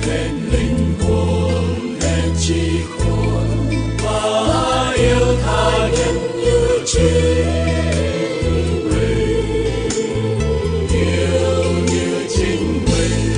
hết linh hồn, hết trí khôn và yêu tha nhân như chính mình, yêu như chính mình.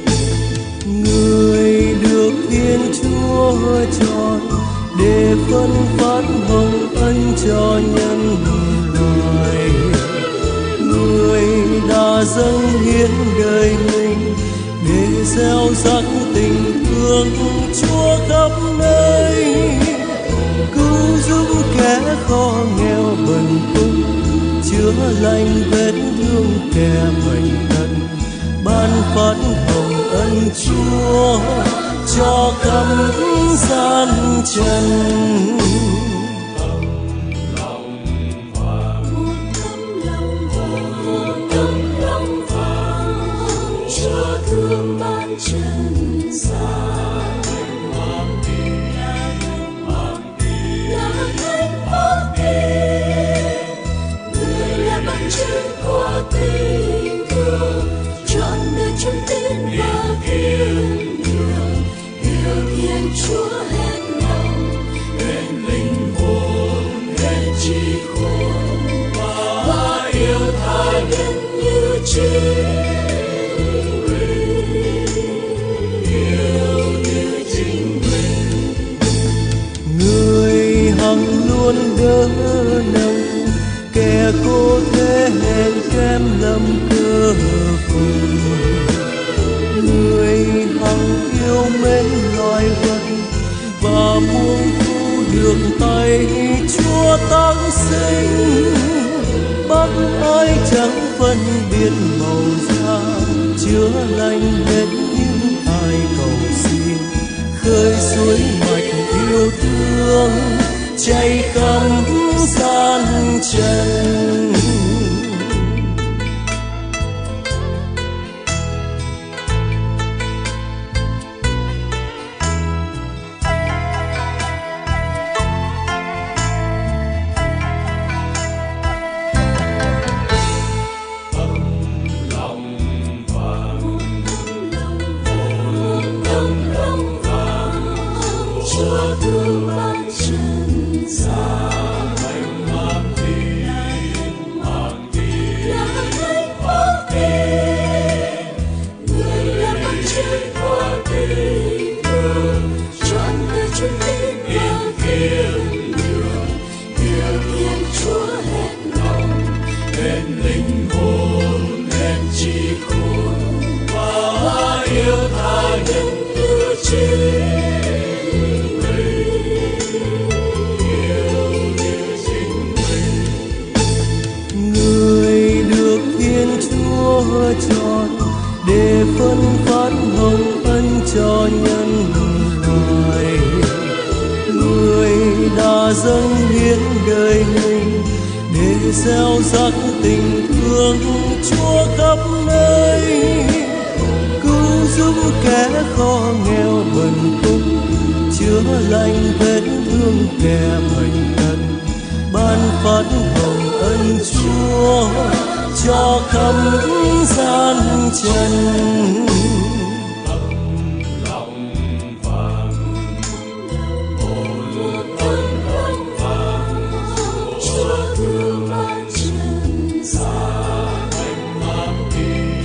Người được Thiên Chúa chọn để phân phát hồng ân cho nhân loại. Người đã dâng hiến đời mình để gieo rắc tình thương Chúa khắp nơi, cứu giúp kẻ khó nghèo bần cùng, chữa lành vết thương kẻ bệnh tật, ban phát hồng ân Chúa cho khắp gian trần. Thương ban trần gian mang đi là hạnh phúc tiền, người là bằng chứng của tình thương, trọn đời trong tin và kiên nhẫn, yêu Thiên Chúa hết lòng, hết linh hồn, hết trí khôn và yêu tha nhân như chính. Luôn đỡ nâng kẻ cô thế hèn kém lầm cơ cùng, người hằng yêu mến loài vật và buông thu đường tay Chúa tăng sinh, bắt ai chẳng phân biệt màu da, chữa lành hết những ai cầu xin, khơi suối mạch yêu thương chạy khắp gian trần. Chúa thương ban trần gian mang đi là hạnh phúc tiền, người là bằng chứng của tình thương, trọn đời trong tin và kiên nhẫn, yêu Thiên Chúa hết lòng, hết linh hồn, hết trí khôn và yêu tha nhân như chính. Chọn để phân phát hồng ân cho nhân loại, người đã dâng hiến đời mình để gieo rắc tình thương Chúa khắp nơi, cứu giúp kẻ khó nghèo bần cùng, chữa lành vết thương kẻ bệnh tật, ban phát hồng ân Chúa cho khắp gian trần. Chúa thương ban trần gian mang đi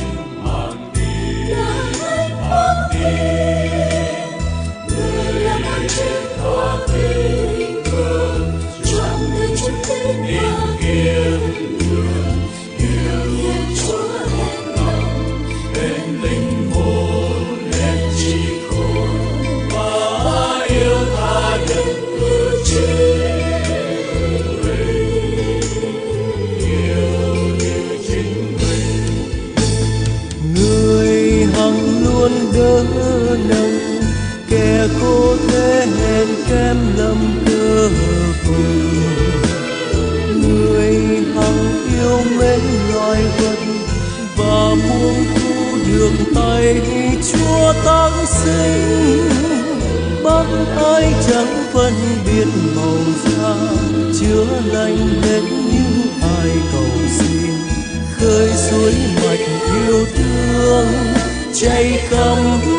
là hạnh phúc tiền, người là bằng chứng của tình thương, trọn đời trong tin và kiên nhẫn, yêu Thiên Chúa hết lòng, hết linh hồn, hết trí khôn và yêu tha nhân như chính mình, yêu như chính mình. Người hằng luôn đỡ nâng kẻ cô thế hèn kém lầm cơ cùng, người hằng yêu mến loài vật và buông thu đường tay Chúa tăng sinh, bắt ai chẳng phân biệt màu da, chữa lành hết những ai cầu xin, khơi suối mạch yêu thương chạy khắp